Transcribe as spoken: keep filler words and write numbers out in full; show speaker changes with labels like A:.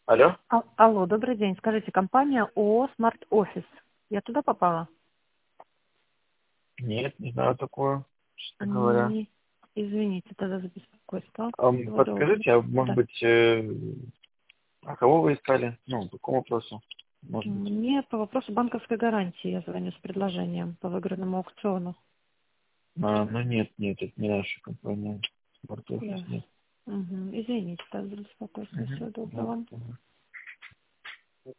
A: Алло?
B: А- Алло, добрый день. Скажите, компания ООО «Смарт Офис». Я туда попала?
A: Нет, не знаю такое, честно говоря.
B: Не, извините тогда за беспокойство.
A: Ам,
B: Всего доброго.
A: подскажите, а может
B: Да.
A: быть, э, а кого вы искали? Ну, по какому вопросу? Может быть.
B: Мне по вопросу банковской гарантии я звоню с предложением по выигранному аукциону.
A: А, ну нет, нет, это не наша компания. Smart Office,
B: Ясно.
A: нет.
B: Мгм. Извините тогда за беспокойство.
A: Мгм.
B: Всего доброго.
A: Пожалуйста.